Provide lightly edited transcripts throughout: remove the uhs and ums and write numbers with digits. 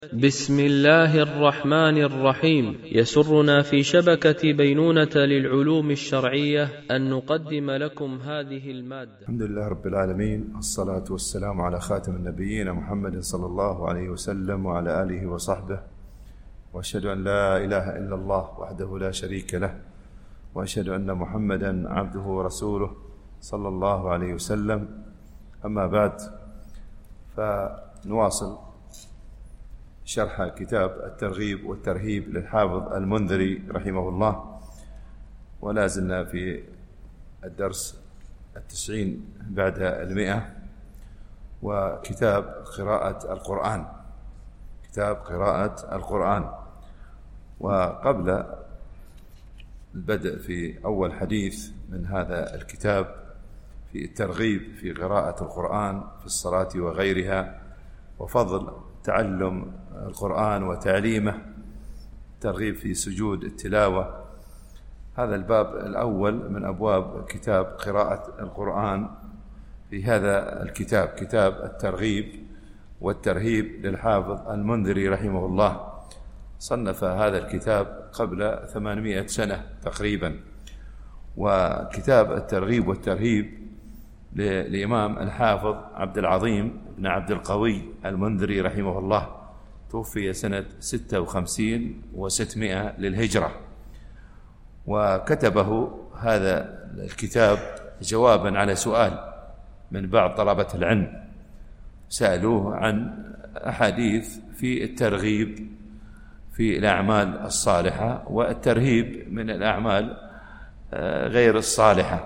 بسم الله الرحمن الرحيم. يسرنا في شبكة بينونة للعلوم الشرعية أن نقدم لكم هذه المادة. الحمد لله رب العالمين، الصلاة والسلام على خاتم النبيين محمد صلى الله عليه وسلم وعلى آله وصحبه، وأشهد أن لا إله إلا الله وحده لا شريك له، وأشهد أن محمدا عبده ورسوله صلى الله عليه وسلم. أما بعد، فنواصل شرح كتاب الترغيب والترهيب للحافظ المنذري رحمه الله، ولا زلنا في الدرس 90 بعد 100، وكتاب قراءة القرآن، كتاب قراءة القرآن. وقبل البدء في أول حديث من هذا الكتاب في الترغيب في قراءة القرآن في الصلاة وغيرها، وفضل تعلم القرآن وتعليمه، ترغيب في سجود التلاوة، هذا الباب الأول من أبواب كتاب قراءة القرآن في هذا الكتاب، كتاب الترغيب والترهيب للحافظ المنذري رحمه الله. صنف هذا الكتاب قبل 800 سنة تقريبا. وكتاب الترغيب والترهيب للإمام الحافظ عبد العظيم بن عبد القوي المنذري رحمه الله، توفي سنة 56 و600 للهجرة، وكتبه هذا الكتاب جوابا على سؤال من بعض طلبة العلم، سألوه عن أحاديث في الترغيب في الأعمال الصالحة والترهيب من الأعمال غير الصالحة.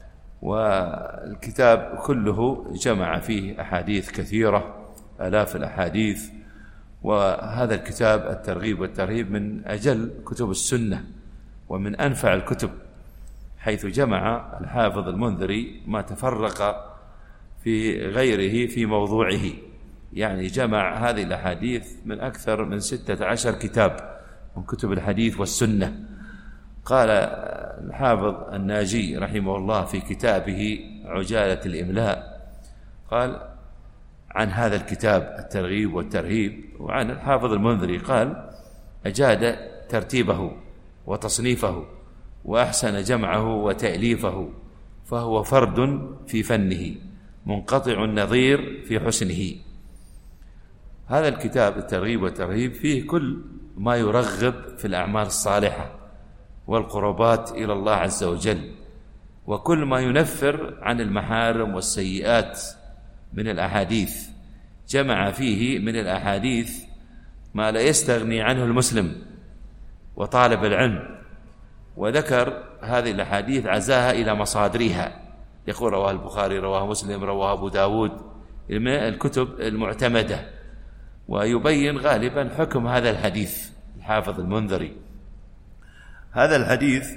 والكتاب كله جمع فيه أحاديث كثيرة، آلاف الأحاديث. وهذا الكتاب الترغيب والترهيب من أجل كتب السنة ومن أنفع الكتب، حيث جمع الحافظ المنذري ما تفرق في غيره في موضوعه، يعني جمع هذه الأحاديث من أكثر من 16 كتاب من كتب الحديث والسنة. قال الحافظ الناجي رحمه الله في كتابه عجالة الإملاء، قال عن هذا الكتاب الترغيب والترهيب وعن الحافظ المنذري، قال أجاد ترتيبه وتصنيفه وأحسن جمعه وتأليفه، فهو فرد في فنه منقطع النظير في حسنه. هذا الكتاب الترغيب والترهيب فيه كل ما يرغب في الأعمال الصالحة والقربات إلى الله عز وجل، وكل ما ينفر عن المحارم والسيئات من الأحاديث. جمع فيه من الأحاديث ما لا يستغني عنه المسلم وطالب العلم، وذكر هذه الأحاديث عزاها إلى مصادرها، يقول رواه البخاري، رواه مسلم، رواه أبو داود، من الكتب المعتمدة، ويبين غالبا حكم هذا الحديث الحافظ المنذري. هذا الحديث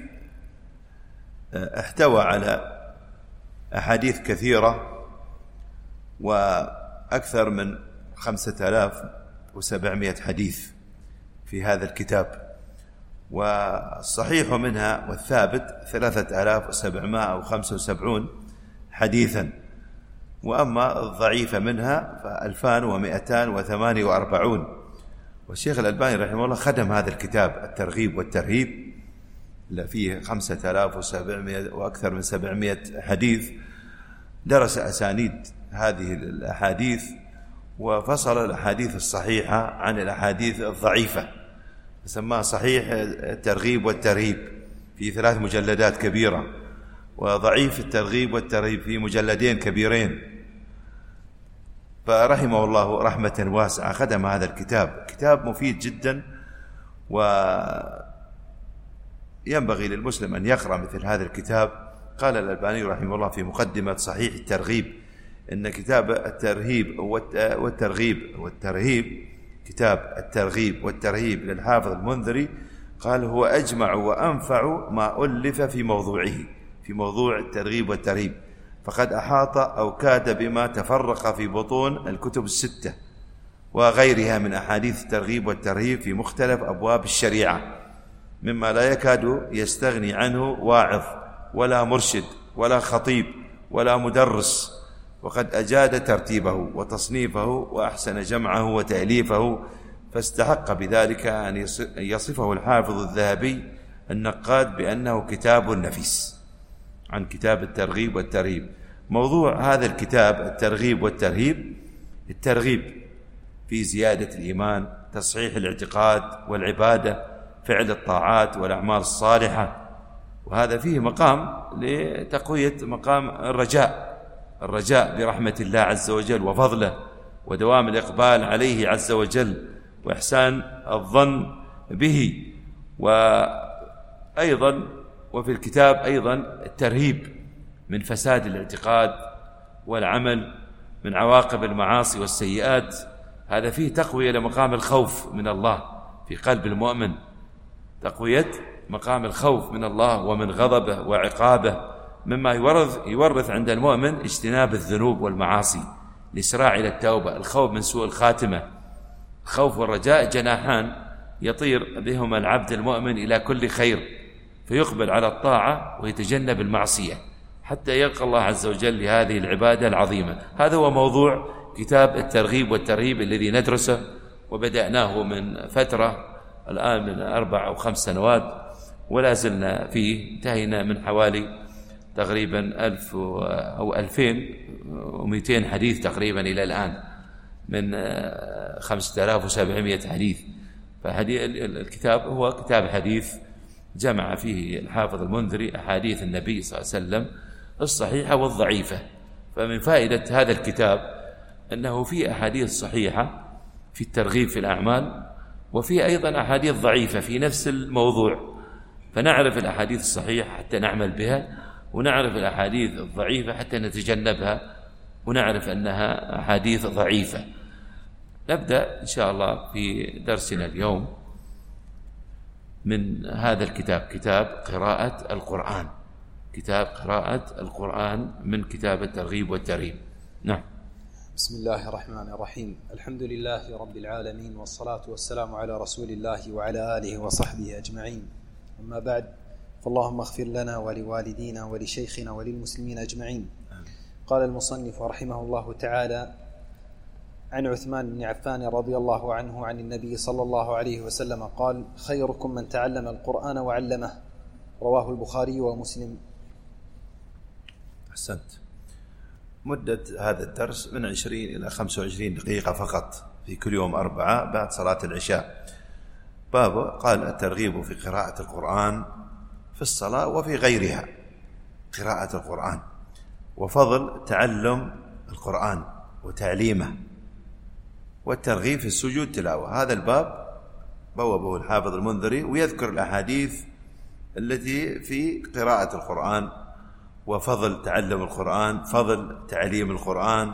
احتوى على أحاديث كثيرة، وأكثر من 5700 حديث في هذا الكتاب، والصحيح منها والثابت 3775 حديثا، وأما الضعيفة منها ف2248. والشيخ الألباني رحمه الله خدم هذا الكتاب الترغيب والترهيب، لا فيه 5700 وأكثر من 700 حديث، درس أسانيد هذه الأحاديث وفصل الأحاديث الصحيحة عن الأحاديث الضعيفة، سماه صحيح الترغيب والترهيب في 3 مجلدات كبيرة، وضعيف الترغيب والترهيب في مجلدين كبيرين. فرحمه الله رحمة واسعة، خدم هذا الكتاب، كتاب مفيد جدا، وينبغي للمسلم أن يقرأ مثل هذا الكتاب. قال الألباني رحمه الله في مقدمة صحيح الترغيب إن كتاب الترهيب والترهيب كتاب الترغيب والترهيب للحافظ المنذري، قال هو أجمع وأنفع ما ألف في موضوعه، في موضوع الترغيب والترهيب، فقد أحاط أو كاد بما تفرق في بطون الكتب 6 وغيرها من أحاديث الترغيب والترهيب في مختلف أبواب الشريعة، مما لا يكاد يستغني عنه واعظ ولا مرشد ولا خطيب ولا مدرس، وقد أجاد ترتيبه وتصنيفه وأحسن جمعه وتأليفه، فاستحق بذلك أن يصفه الحافظ الذهبي النقاد بأنه كتاب نفيس. عن كتاب الترغيب والترهيب. موضوع هذا الكتاب الترغيب والترهيب الترغيب في زيادة الإيمان، تصحيح الاعتقاد والعبادة، فعل الطاعات والأعمال الصالحة، وهذا فيه مقام لتقوية مقام الرجاء برحمة الله عز وجل وفضله، ودوام الإقبال عليه عز وجل، وإحسان الظن به. وأيضا وفي الكتاب أيضا الترهيب من فساد الاعتقاد والعمل، من عواقب المعاصي والسيئات. هذا فيه تقوية لمقام الخوف من الله في قلب المؤمن، تقوية مقام الخوف من الله ومن غضبه وعقابه، مما يورث عند المؤمن اجتناب الذنوب والمعاصي، الإسراع إلى التوبة، الخوف من سوء الخاتمة. الخوف والرجاء جناحان يطير بهما العبد المؤمن إلى كل خير، فيقبل على الطاعة ويتجنب المعصية حتى يلقى الله عز وجل لهذه العبادة العظيمة. هذا هو موضوع كتاب الترغيب والترهيب الذي ندرسه، وبدأناه من فترة الآن من 4 أو 5 سنوات، ولا زلنا فيه. انتهينا من حوالي تقريبا 1000 أو 2200 حديث تقريبا إلى الآن، من 5700 حديث. فالكتاب هو كتاب حديث جمع فيه الحافظ المنذري أحاديث النبي صلى الله عليه وسلم الصحيحة والضعيفة. فمن فائدة هذا الكتاب أنه فيه أحاديث صحيحة في الترغيب في الأعمال، وفيه أيضا أحاديث ضعيفة في نفس الموضوع، فنعرف الأحاديث الصحيحة حتى نعمل بها، ونعرف الأحاديث الضعيفة حتى نتجنبها، ونعرف أنها أحاديث ضعيفة. نبدأ إن شاء الله في درسنا اليوم من هذا الكتاب، كتاب قراءة القرآن، كتاب قراءة القرآن من كتاب الترغيب والترهيب. نعم. بسم الله الرحمن الرحيم. الحمد لله رب العالمين، والصلاة والسلام على رسول الله وعلى آله وصحبه أجمعين. أما بعد، فاللهم اغفر لنا ولوالدينا ولشيخنا وللمسلمين أجمعين. قال المصنف رحمه الله تعالى: عن عثمان بن عفان رضي الله عنه عن النبي صلى الله عليه وسلم قال: خيركم من تعلم القرآن وعلمه. رواه البخاري ومسلم. أحسنت. مدة هذا الدرس من 20 إلى 25 دقيقة فقط في كل يوم 4 بعد صلاة العشاء. باب قال: الترغيب في قراءة القرآن في الصلاة وفي غيرها، قراءة القرآن وفضل تعلم القرآن وتعليمه، والترغيب في السجود تلاوة. هذا الباب بوابه الحافظ المنذري، ويذكر الأحاديث التي في قراءة القرآن وفضل تعلم القرآن، فضل تعليم القرآن،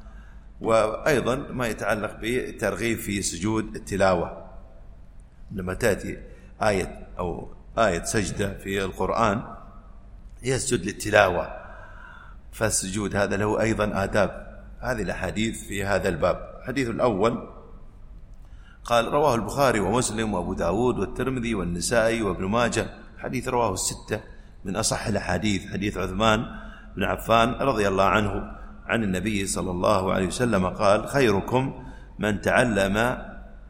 وأيضا ما يتعلق بالترغيب في سجود التلاوة. لما تأتي آية أو آية سجدة في القرآن يسجد للتلاوة، فالسجود هذا له أيضا آداب. هذه الأحاديث في هذا الباب. الحديث الأول قال: رواه البخاري ومسلم وأبو داود والترمذي والنسائي وابن ماجه. حديث رواه الستة، من أصح الأحاديث. حديث عثمان بن عفان رضي الله عنه عن النبي صلى الله عليه وسلم قال: خيركم من تعلم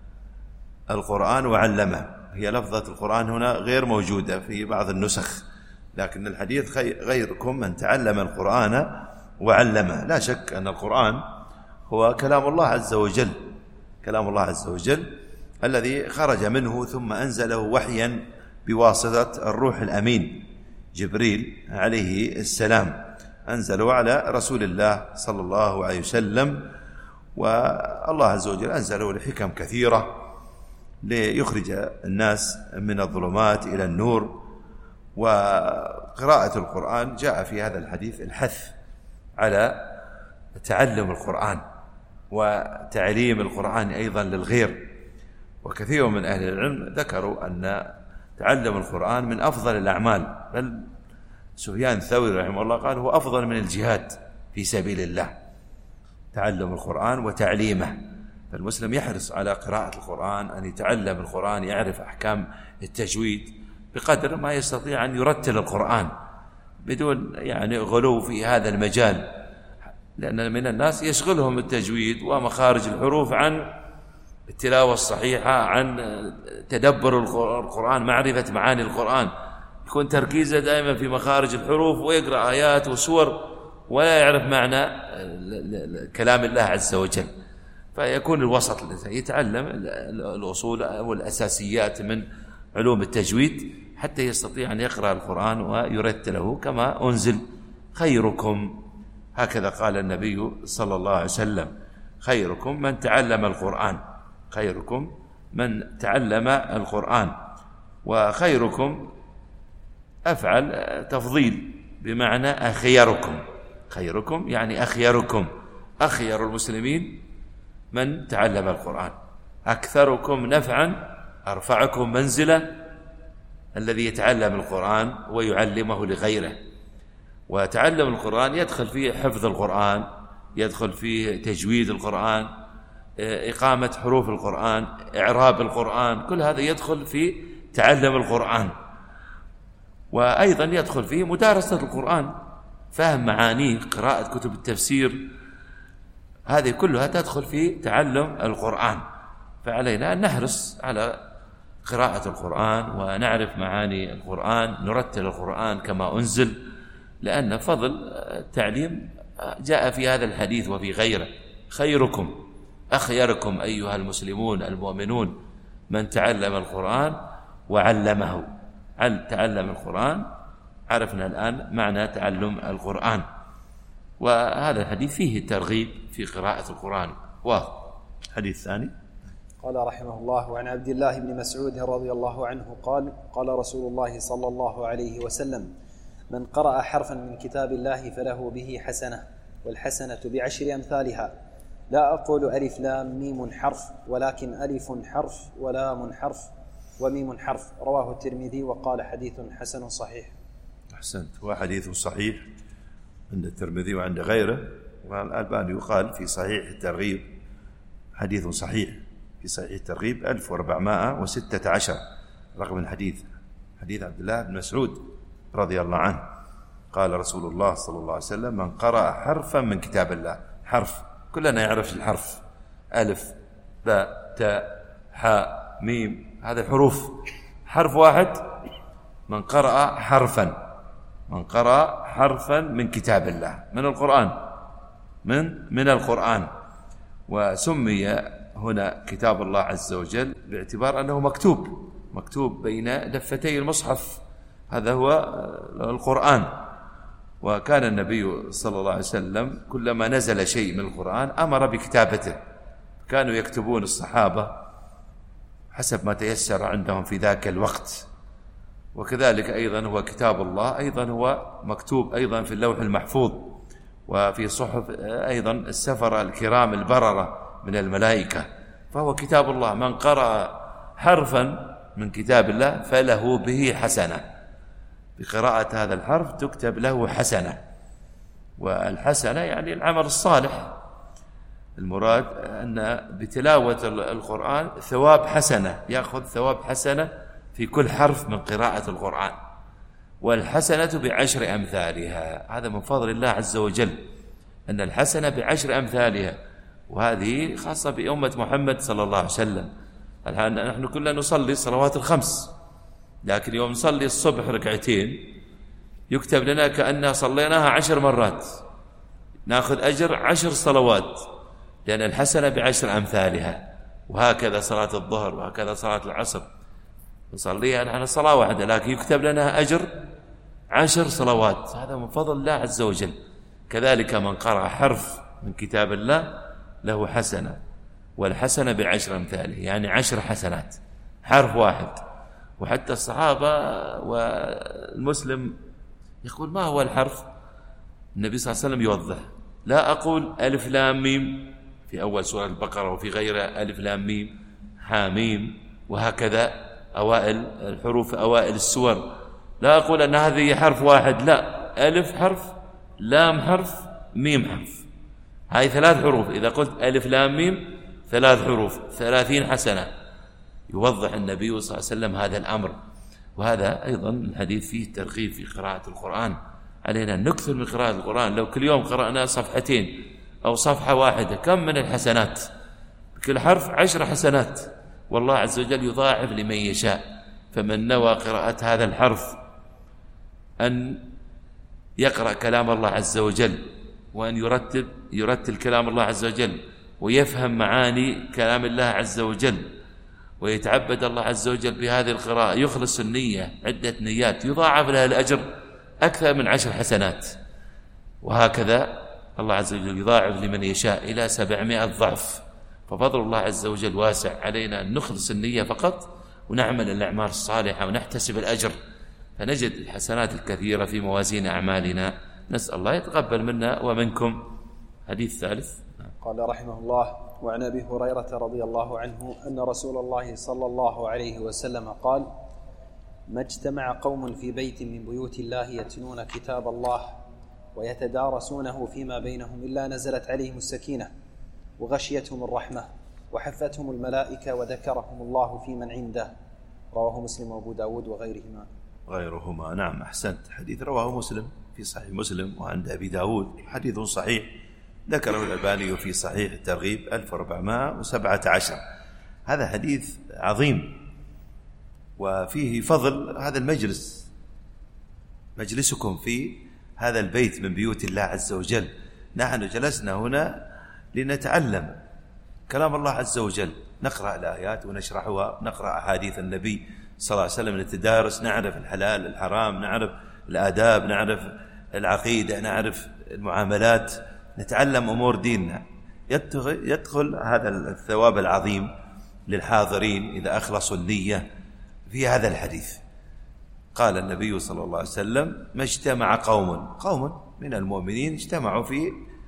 القرآن وعلمه. هي لفظة القرآن هنا غير موجودة في بعض النسخ، لكن الحديث خيركم من تعلم القرآن وعلمه. لا شك أن القرآن هو كلام الله عز وجل، كلام الله عز وجل الذي خرج منه ثم أنزله وحيا بواسطة الروح الأمين جبريل عليه السلام، أنزله على رسول الله صلى الله عليه وسلم. والله عز وجل أنزله لحكم كثيرة ليخرج الناس من الظلمات إلى النور. وقراءة القرآن جاء في هذا الحديث الحث على تعلم القرآن وتعليم القرآن أيضا للغير. وكثير من أهل العلم ذكروا أن تعلم القرآن من أفضل الأعمال، بل سفيان الثوري رحمه الله قال: هو أفضل من الجهاد في سبيل الله، تعلم القرآن وتعليمه. فالمسلم يحرص على قراءة القرآن، أن يتعلم القرآن، يعرف أحكام التجويد بقدر ما يستطيع، أن يرتل القرآن بدون يعني غلو في هذا المجال، لأن من الناس يشغلهم التجويد ومخارج الحروف عن التلاوة الصحيحة، عن تدبر القرآن، معرفة معاني القرآن، يكون تركيزه دائما في مخارج الحروف، ويقرأ آيات وسور ولا يعرف معنى كلام الله عز وجل. فيكون الوسط، يتعلم الأصول والأساسيات من علوم التجويد حتى يستطيع أن يقرأ القرآن ويرتله كما أنزل. خيركم، هكذا قال النبي صلى الله عليه وسلم، خيركم من تعلم القرآن، خيركم من تعلم القرآن. وخيركم أفعل تفضيل بمعنى أخيركم، خيركم يعني أخيركم، أخير المسلمين من تعلم القرآن، أكثركم نفعا أرفعكم منزلة الذي يتعلم القرآن ويعلمه لغيره. وتعلم القرآن يدخل فيه حفظ القرآن، يدخل فيه تجويد القرآن، إقامة حروف القرآن، إعراب القرآن، كل هذا يدخل في تعلم القرآن. وأيضا يدخل فيه مدارسة القرآن، فهم معانيه، قراءة كتب التفسير، هذه كلها تدخل في تعلم القرآن. فعلينا أن نحرص على قراءة القرآن ونعرف معاني القرآن، نرتل القرآن كما أنزل، لأن فضل التعليم جاء في هذا الحديث وفي غيره. خيركم أخيركم أيها المسلمون المؤمنون من تعلم القرآن وعلمه. تعلم القرآن، عرفنا الآن معنى تعلم القرآن. وهذا الحديث فيه ترغيب في قراءة القرآن. وحديث ثاني قال رحمه الله: وعن عبد الله بن مسعود رضي الله عنه قال: قال رسول الله صلى الله عليه وسلم: من قرأ حرفا من كتاب الله فله به حسنة، والحسنة بعشر أمثالها، لا أقول ألف لام ميم حرف، ولكن ألف حرف ولام حرف وميم حرف. رواه الترمذي وقال حديث حسن صحيح. أحسنت. هو حديث صحيح عند الترمذي وعند غيره، والألباني يقال في صحيح الترغيب حديث صحيح، في صحيح الترغيب 1416 رقم الحديث، حديث عبد الله بن مسعود رضي الله عنه. قال رسول الله صلى الله عليه وسلم: من قرأ حرفا من كتاب الله. حرف كلنا يعرف الحرف، ألف باء تاء حاء ميم، هذه حروف. حرف واحد، من قرأ حرفا، من قرأ حرفا من كتاب الله، من القرآن، من القرآن. وسمي هنا كتاب الله عز وجل باعتبار أنه مكتوب بين دفتي المصحف، هذا هو القرآن. وكان النبي صلى الله عليه وسلم كلما نزل شيء من القرآن أمر بكتابته، كانوا يكتبون الصحابة حسب ما تيسر عندهم في ذاك الوقت. وكذلك أيضا هو كتاب الله، أيضا هو مكتوب أيضا في اللوح المحفوظ وفي صحف أيضا السفر الكرام البررة من الملائكة، فهو كتاب الله. من قرأ حرفا من كتاب الله فله به حسنة، بقراءة هذا الحرف تكتب له حسنة. والحسنة يعني العمل الصالح، المراد أن بتلاوة القرآن ثواب حسنة، يأخذ ثواب حسنة في كل حرف من قراءة القرآن. والحسنة بعشر أمثالها، هذا من فضل الله عز وجل أن الحسنة بعشر أمثالها، وهذه خاصة بأمة محمد صلى الله عليه وسلم. الآن نحن كلنا نصلي الصلوات الخمس، لكن يوم نصلي الصبح ركعتين يكتب لنا كأننا صليناها 10 مرات، نأخذ أجر 10 صلوات، لأن الحسنة بعشر أمثالها. وهكذا صلاة الظهر، وهكذا صلاة العصر نصليها نحن صلاة واحدة، لكن يكتب لنا أجر 10 صلوات، هذا من فضل الله عز وجل. كذلك من قرأ حرف من كتاب الله له حسنة، والحسنة بعشر أمثاله، يعني 10 حسنات، حرف واحد. وحتى الصحابة والمسلم يقول: ما هو الحرف؟ النبي صلى الله عليه وسلم يوضح: لا أقول ألف لام ميم في أول سورة البقرة وفي غيرها ألف لام ميم حاميم، وهكذا أوائل الحروف أوائل السور، لا أقول أن هذه حرف واحد، لا، ألف حرف لام حرف ميم حرف، هذه 3 حروف. إذا قلت ألف لام ميم 3 حروف 30 حسنة. يوضح النبي صلى الله عليه وسلم هذا الأمر. وهذا أيضا الحديث فيه ترغيب في قراءة القرآن، علينا أن نكثر من قراءة القرآن. لو كل يوم قرأنا صفحتين أو صفحة واحدة كم من الحسنات كل حرف 10 حسنات، والله عز وجل يضاعف لمن يشاء. فمن نوى قراءة هذا الحرف أن يقرأ كلام الله عز وجل، وأن يرتل كلام الله عز وجل، ويفهم معاني كلام الله عز وجل، ويتعبد الله عز وجل بهذه القراءة، يخلص النية، عدة نيات، يضاعف لها الأجر أكثر من 10 حسنات. وهكذا الله عز وجل يضاعف لمن يشاء إلى 700 ضعف. ففضل الله عز وجل واسع، علينا أن نخلص النية فقط، ونعمل الأعمال الصالحة، ونحتسب الأجر، فنجد الحسنات الكثيرة في موازين أعمالنا. نسأل الله يتقبل منا ومنكم. حديث ثالث. قال رحمه الله: وعن أبي هريرة رضي الله عنه أن رسول الله صلى الله عليه وسلم قال: ما اجتمع قوم في بيت من بيوت الله يتلون كتاب الله ويتدارسونه فيما بينهم إلا نزلت عليهم السكينة وغشيتهم الرحمة وحفتهم الملائكة وذكرهم الله في من عنده. رواه مسلم وأبو داود غيرهما. نعم، أحسنت. حديث رواه مسلم في صحيح مسلم، وعند أبي داود حديث صحيح ذكره الألباني في صحيح الترغيب 1417. هذا حديث عظيم، وفيه فضل هذا المجلس، مجلسكم في هذا البيت من بيوت الله عز وجل. نحن جلسنا هنا لنتعلم كلام الله عز وجل، نقرأ الآيات ونشرحها، نقرأ أحاديث النبي صلى الله عليه وسلم، نتدارس، نعرف الحلال الحرام، نعرف الآداب، نعرف العقيدة، نعرف المعاملات، نتعلم أمور ديننا. يدخل هذا الثواب العظيم للحاضرين إذا أخلصوا النية في هذا الحديث. قال النبي صلى الله عليه وسلم: ما اجتمع قوم من المؤمنين اجتمعوا في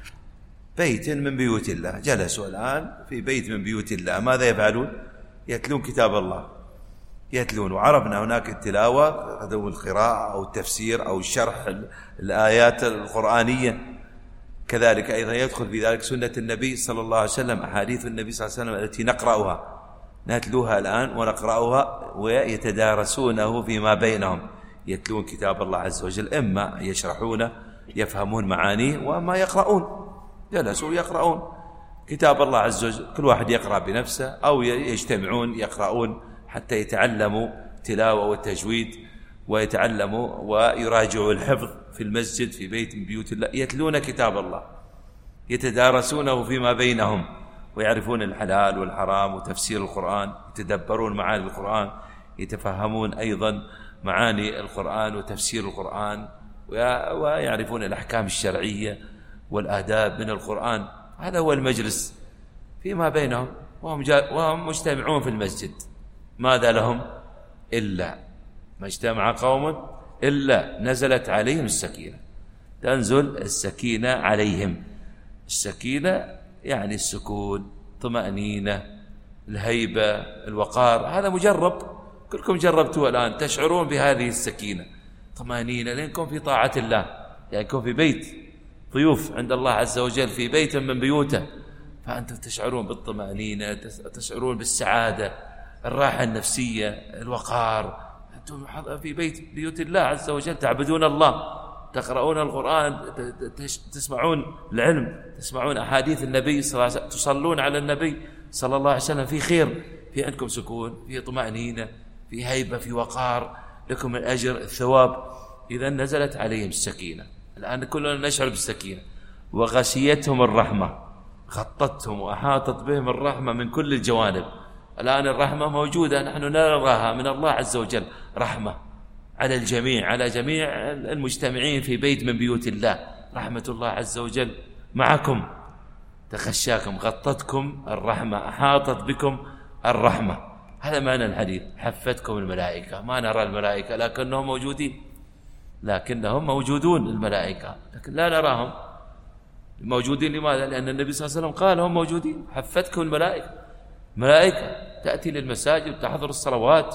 بيت من بيوت الله، جلسوا الآن في بيت من بيوت الله، ماذا يفعلون؟ يتلون كتاب الله، يتلون. وعرفنا هناك التلاوة، هو القراءة أو التفسير أو الشرح الآيات القرآنية، كذلك أيضا يدخل في ذلك سنة النبي صلى الله عليه وسلم، أحاديث النبي صلى الله عليه وسلم التي نقرأها، نتلوها الآن ونقرأها، ويتدارسونه فيما بينهم، يتلون كتاب الله عز وجل، إما يشرحونه يفهمون معانيه، وما يقرؤون، جلسوا يقرؤون كتاب الله عز وجل، كل واحد يقرأ بنفسه أو يجتمعون يقرؤون حتى يتعلموا تلاوة وتجويد، ويتعلموا ويراجعوا الحفظ في المسجد في بيت من بيوت الله، يتلون كتاب الله، يتدارسونه فيما بينهم، ويعرفون الحلال والحرام وتفسير القرآن، يتدبرون معاني القرآن، يتفهمون أيضا معاني القرآن وتفسير القرآن، ويعرفون الأحكام الشرعية والآداب من القرآن. هذا هو المجلس فيما بينهم، وهم مجتمعون في المسجد. ماذا لهم؟ إلا ما اجتمع قوم إلا نزلت عليهم السكينة، تنزل السكينة عليهم. السكينة يعني السكون، طمأنينة، الهيبة، الوقار. هذا مجرب، كلكم جربتوه الآن، تشعرون بهذه السكينة، طمأنينة، لأنكم في طاعة الله، لأنكم في بيت ضيوف عند الله عز وجل، في بيت من بيوته، فأنتم تشعرون بالطمأنينة، تشعرون بالسعادة، الراحة النفسية، الوقار. أنتم في بيوت الله عز وجل، تعبدون الله، تقرؤون القرآن، تسمعون العلم، تسمعون أحاديث النبي صلى الله عليه وسلم، تصلون على النبي صلى الله عليه وسلم، في خير، في عندكم سكون، في طمأنينة، في هيبة، في وقار، لكم الأجر الثواب. إذا نزلت عليهم السكينة. الآن كلنا نشعر بالسكينة. وغشيتهم الرحمة، غطتهم وأحاطت بهم الرحمة من كل الجوانب. الآن الرحمة موجودة، نحن نراها من الله عز وجل، رحمة على الجميع، على جميع المجتمعين في بيت من بيوت الله. رحمة الله عز وجل معكم، تخشاكم، غطتكم الرحمة، أحاطت بكم الرحمة. هذا معنى الحديث. حفتكم الملائكة، ما نرى الملائكة لكنهم موجودين، لكنهم موجودون الملائكة، لكن لا نراهم. موجودين لماذا؟ لأن النبي صلى الله عليه وسلم قال هم موجودين. حفتكم الملائكة، ملائكة تأتي للمساجد، تحضر الصلوات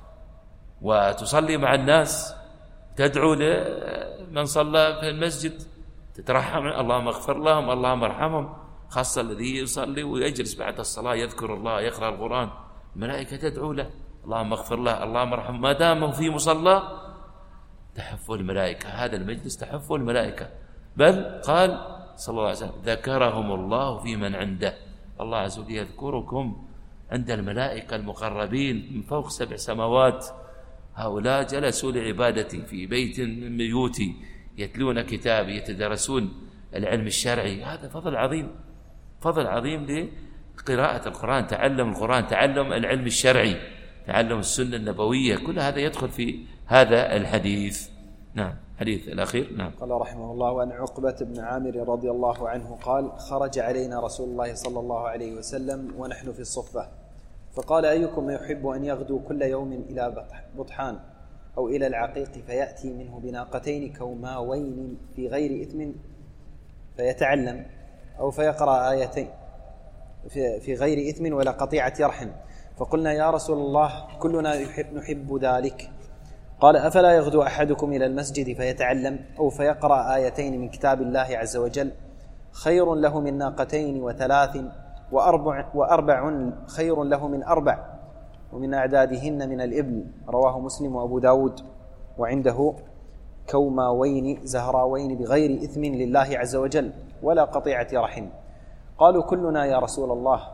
وتصلي مع الناس، تدعو لمن صلى في المسجد، تترحم، اللهم اغفر لهم، اللهم ارحمهم، خاصة الذي يصلي ويجلس بعد الصلاة يذكر الله، يقرأ القرآن، الملائكة تدعو له، اللهم اغفر له، اللهم ارحمه، ما دام في مصلى تحفه الملائكة. هذا المجلس تحفه الملائكة. بل قال صلى الله عليه وسلم: ذكرهم الله في من عنده. الله عز وجل يذكركم عند الملائكة المقربين من فوق 7 سماوات. هؤلاء جلسوا لعبادتي في بيت من بيوتي يتلون كتابي يتدرسون العلم الشرعي. هذا فضل عظيم، فضل عظيم لقراءة القرآن، تعلم القرآن، تعلم العلم الشرعي، تعلم السنة النبوية، كل هذا يدخل في هذا الحديث. نعم. حديث الأخير. نعم. قال رحمه الله: وعن عقبة بن عامر رضي الله عنه قال: خرج علينا رسول الله صلى الله عليه وسلم ونحن في الصفة، فقال: أيكم يحب أن يغدو كل يوم إلى بطحان أو إلى العقيق فيأتي منه بناقتين كوماوين في غير إثم فيتعلم، أو فيقرأ آيتين في غير إثم ولا قطيعة رحم؟ فقلنا: يا رسول الله كلنا نحب ذلك. قال: أفلا يغدو أحدكم إلى المسجد فيتعلم أو فيقرأ آيتين من كتاب الله عز وجل خير له من ناقتين وثلاث وأربع خير له من 4 ومن أعدادهن من الإبل. رواه مسلم وأبو داود. وعنده كوماوين زهراوين بغير إثم لله عز وجل ولا قطيعة رحم. قالوا: كلنا يا رسول الله.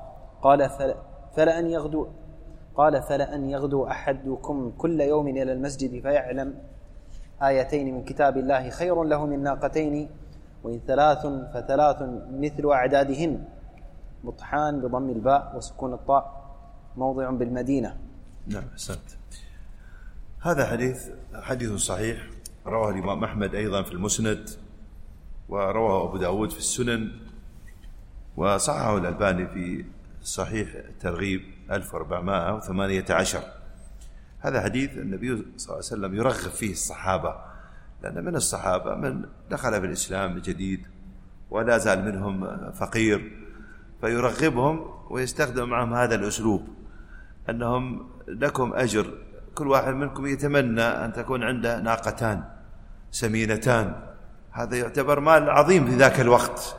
قال: فلأن يغدو أحدكم كل يوم إلى المسجد فيعلم آيتين من كتاب الله خير له من ناقتين، وإن 3 ف3 مثل أعدادهن. بطحان بضم الباء وسكون الطاء موضع بالمدينة. نعم. أحسنت. هذا حديث صحيح، رواه الإمام أحمد أيضا في المسند، ورواه أبو داود في السنن، وصححه الألباني في صحيح الترغيب 1418. هذا حديث النبي صلى الله عليه وسلم يرغب فيه الصحابة، لأن من الصحابة من دخل في الإسلام جديد ولا زال منهم فقير، فيرغبهم ويستخدم معهم هذا الأسلوب، أنهم لكم أجر، كل واحد منكم يتمنى أن تكون عنده ناقتان سمينتان، هذا يعتبر مال عظيم في ذاك الوقت.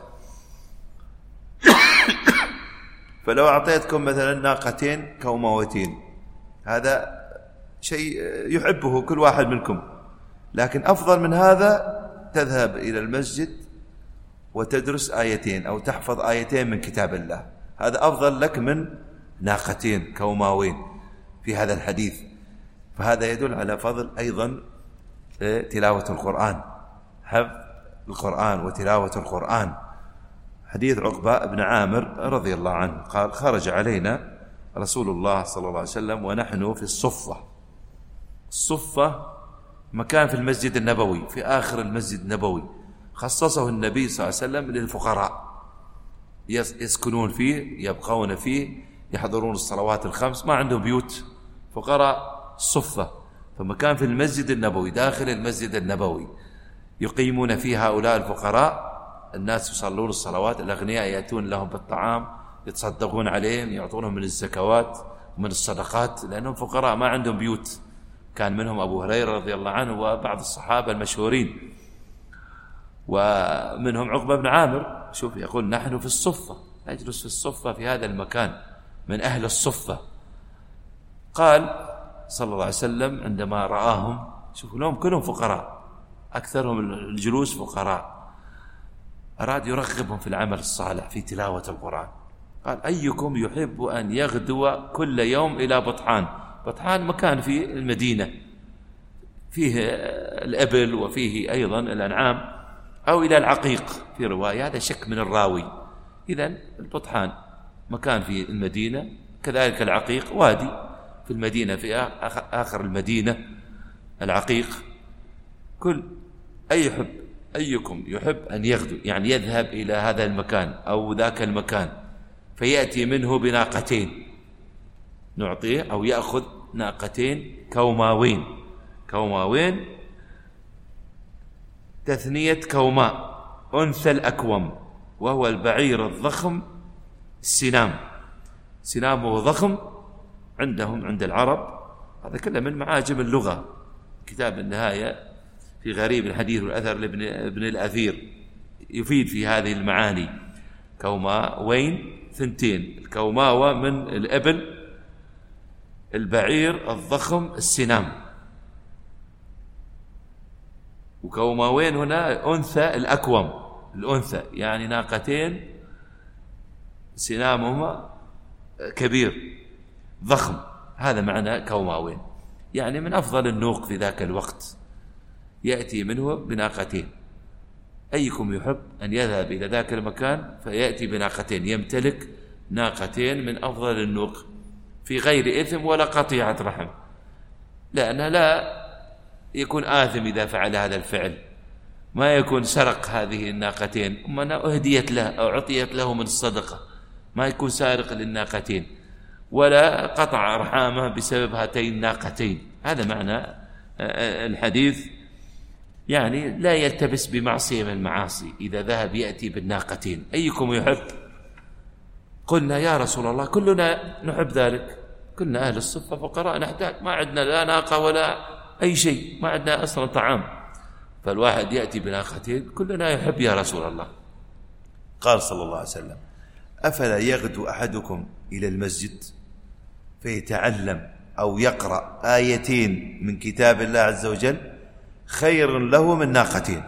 فلو أعطيتكم مثلا ناقتين كوماوتين، هذا شيء يحبه كل واحد منكم، لكن أفضل من هذا تذهب إلى المسجد وتدرس آيتين أو تحفظ آيتين من كتاب الله، هذا أفضل لك من ناقتين كوماوين في هذا الحديث. فهذا يدل على فضل أيضا تلاوة القرآن، حفظ القرآن وتلاوة القرآن. حديث عقبة بن عامر رضي الله عنه قال: خرج علينا رسول الله صلى الله عليه وسلم ونحن في الصفة. الصفة مكان في المسجد النبوي، في آخر المسجد النبوي، خصصه النبي صلى الله عليه وسلم للفقراء يسكنون فيه، يبقون فيه، يحضرون الصلوات الخمس، ما عندهم بيوت، فقراء الصفة. فمكان في المسجد النبوي، داخل المسجد النبوي، يقيمون فيه هؤلاء الفقراء، الناس يصلون الصلوات، الأغنياء يأتون لهم بالطعام، يتصدقون عليهم، يعطونهم من الزكوات ومن الصدقات، لأنهم فقراء ما عندهم بيوت. كان منهم أبو هريرة رضي الله عنه وبعض الصحابة المشهورين، ومنهم عقبة بن عامر. شوف يقول: نحن في الصفة، نجلس في الصفة في هذا المكان، من أهل الصفة. قال صلى الله عليه وسلم عندما رآهم، شوفوا لهم كلهم فقراء، أكثرهم الجلوس فقراء، أراد يرغبهم في العمل الصالح في تلاوة القرآن. قال: أيكم يحب أن يغدو كل يوم إلى بطحان؟ بطحان مكان في المدينة فيه الأبل وفيه أيضا الأنعام، أو إلى العقيق في رواية، هذا شك من الراوي. إذن البطحان مكان في المدينة، كذلك العقيق وادي في المدينة، في آخر المدينة العقيق. أيكم يحب أن يغدو، يعني يذهب إلى هذا المكان أو ذاك المكان، فيأتي منه بناقتين، نعطيه أو يأخذ ناقتين كوماوين تثنية كوماء، أنثى الأكوم، وهو البعير الضخم السنام، سنامه ضخم عندهم عند العرب. هذا كله من معاجم اللغة. كتاب النهاية في غريب الحديث والأثر لابن الأثير يفيد في هذه المعاني. كوماوين 2، الكوماوة من الإبل، البعير الضخم السنام، وكوماوين هنا أنثى الأكوم، الأنثى يعني ناقتين سنامهما كبير ضخم، هذا معنى كوماوين، يعني من أفضل النوق في ذاك الوقت، يأتي منه بناقتين. أيكم يحب أن يذهب إلى ذاك المكان فيأتي بناقتين، يمتلك ناقتين من أفضل النوق في غير إثم ولا قطيعة رحم، لأنه لا يكون آثم إذا فعل هذا الفعل، ما يكون سرق هذه الناقتين، أما أهديت له أو عطيت له من الصدقة، ما يكون سارق للناقتين ولا قطع أرحامه بسبب هاتين الناقتين. هذا معنى الحديث، يعني لا يلتبس بمعصية من المعاصي إذا ذهب يأتي بالناقتين. أيكم يحب؟ قلنا يا رسول الله كلنا نحب ذلك، كلنا أهل الصفة فقراء نحتاج، ما عندنا لا ناقة ولا أي شيء، ما عندنا أصلا طعام، فالواحد يأتي بناقتين كلنا يحب يا رسول الله. قال صلى الله عليه وسلم: أفلا يغدو أحدكم إلى المسجد فيتعلم أو يقرأ آيتين من كتاب الله عز وجل خير له من ناقتين،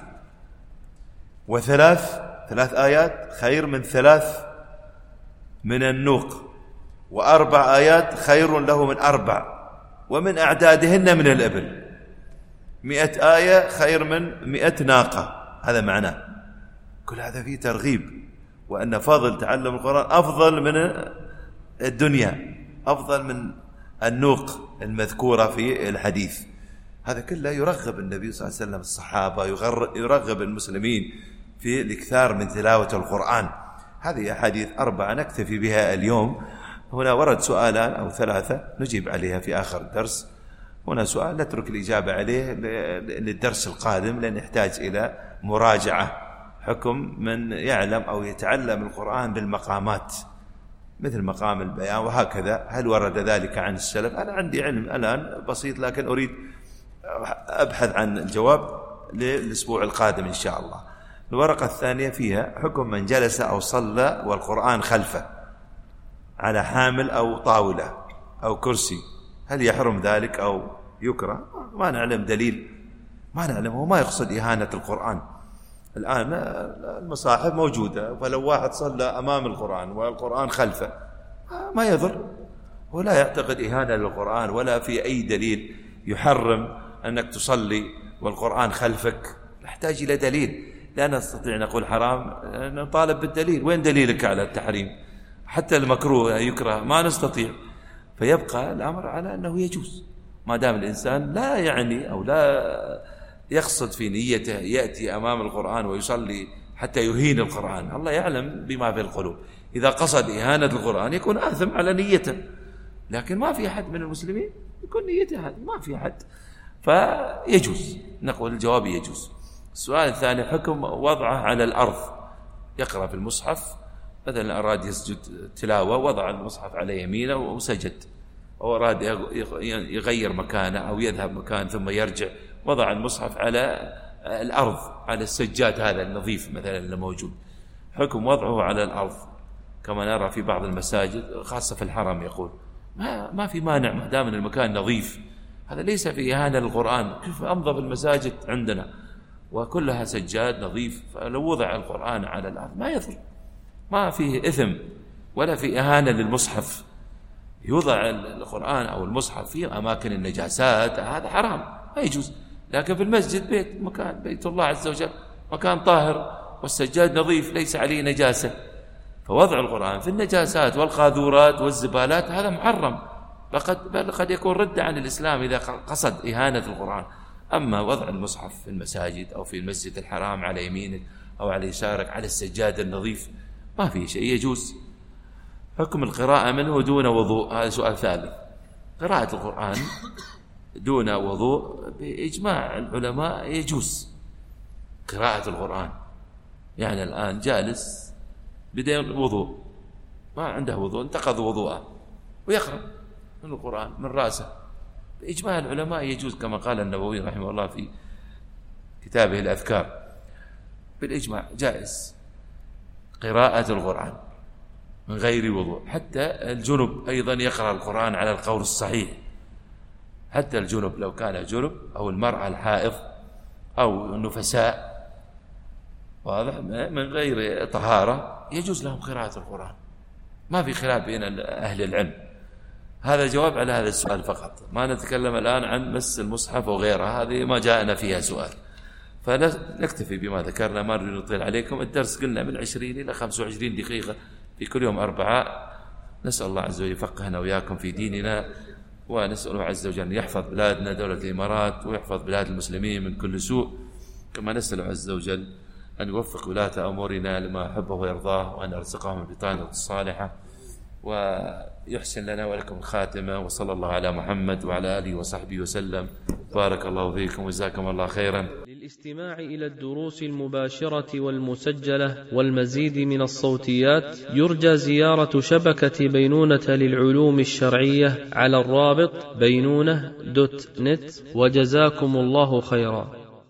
وثلاث آيات خير من 3 من النوق، و4 آيات خير له من 4، ومن أعدادهن من الإبل 100 آية خير من 100 ناقة. هذا معناه. كل هذا فيه ترغيب، وأن فضل تعلم القرآن أفضل من الدنيا، أفضل من النوق المذكورة في الحديث. هذا كله يرغب النبي صلى الله عليه وسلم الصحابة، يرغب المسلمين في الإكثار من تلاوة القرآن. هذه أحاديث 4 نكتفي بها اليوم. هنا ورد سؤالان أو 3 نجيب عليها في آخر الدرس. هنا سؤال نترك الإجابة عليه للدرس القادم، لأن يحتاج إلى مراجعة. حكم من يعلم أو يتعلم القرآن بالمقامات مثل مقام البيان وهكذا، هل ورد ذلك عن السلف؟ أنا عندي علم الآن بسيط، لكن أريد أبحث عن الجواب للأسبوع القادم إن شاء الله. الورقة الثانية فيها حكم من جلس أو صلى والقرآن خلفه على حامل أو طاولة أو كرسي، هل يحرم ذلك أو يكره؟ ما نعلم دليل، ما نعلم، وما يقصد إهانة القرآن. الآن المصاحف موجودة، فلو واحد صلى أمام القرآن والقرآن خلفه ما يضر، ولا يعتقد إهانة للقرآن، ولا في أي دليل يحرم أنك تصلي والقرآن خلفك. نحتاج إلى دليل، لا نستطيع نقول حرام، نطالب بالدليل. وين دليلك على التحريم؟ حتى المكروه يكره ما نستطيع، فيبقى الأمر على أنه يجوز، ما دام الإنسان لا يعني أو لا يقصد في نيته يأتي أمام القرآن ويصلي حتى يهين القرآن. الله يعلم بما في القلوب، إذا قصد إهانة القرآن يكون آثم على نيته، لكن ما في أحد من المسلمين يكون نيته هذه، ما في أحد، فيجوز، نقول الجواب يجوز. السؤال الثاني حكم وضعه على الأرض، يقرأ في المصحف، مثلا أراد يسجد تلاوة وضع المصحف على يمينه وسجد، أو أراد يغير مكانه أو يذهب مكان ثم يرجع، وضع المصحف على الأرض، على السجاد هذا النظيف مثلا اللي موجود، حكم وضعه على الأرض كما نرى في بعض المساجد خاصة في الحرم. يقول ما في مانع ما دام المكان نظيف، هذا ليس في إهانة للقرآن. كيف أنظف المساجد عندنا وكلها سجاد نظيف، فلو وضع القرآن على الأرض ما يضر، ما فيه إثم ولا في إهانة للمصحف. يوضع القرآن أو المصحف في أماكن النجاسات هذا حرام، ما يجوز، لكن في المسجد بيت، مكان بيت الله عز وجل، مكان طاهر والسجاد نظيف ليس عليه نجاسة، فوضع القرآن في النجاسات والقاذورات والزبالات هذا محرم، بل قد يكون رد عن الإسلام إذا قصد إهانة القرآن. أما وضع المصحف في المساجد أو في المسجد الحرام على يمينك أو على يسارك على السجاد النظيف ما في شيء، يجوز. حكم القراءة منه دون وضوء، هذا سؤال ثالث. قراءة القرآن دون وضوء بإجماع العلماء يجوز قراءة القرآن، يعني الآن جالس بدون وضوء، ما عنده وضوء، انتقض وضوءه ويقرأ من القرآن من رأسه، بإجماع العلماء يجوز، كما قال النووي رحمه الله في كتابه الأذكار، بالإجماع جائز قراءة القرآن من غير وضوء. حتى الجنب أيضا يقرأ القرآن على القول الصحيح، حتى الجنب لو كان جنب أو المرأة الحائض أو النفساء، واضح، من غير طهارة يجوز لهم قراءة القرآن ما في خلاف بين أهل العلم. هذا جواب على هذا السؤال فقط، ما نتكلم الآن عن مس المصحف وغيرها، هذه ما جاءنا فيها سؤال، فنكتفي بما ذكرنا، ما نريد نطيل عليكم. الدرس قلنا من 20 إلى 25 دقيقة في كل يوم أربعاء. نسأل الله عز وجل يفقهنا وإياكم في ديننا، ونسأله عز وجل أن يحفظ بلادنا دولة الإمارات ويحفظ بلاد المسلمين من كل سوء، كما نسأله عز وجل أن يوفق ولاة أمورنا لما يحبه ويرضاه، وأن يرزقهم البطانة الصالحة، ويحسن لنا ولكم الخاتمة. وصلى الله على محمد وعلى آله وصحبه وسلم. بارك الله فيكم وجزاكم الله خيرا. للاستماع إلى الدروس المباشرة والمسجلة والمزيد من الصوتيات يرجى زيارة شبكة بينونة للعلوم الشرعية على الرابط بينونة.net. وجزاكم الله خيرا.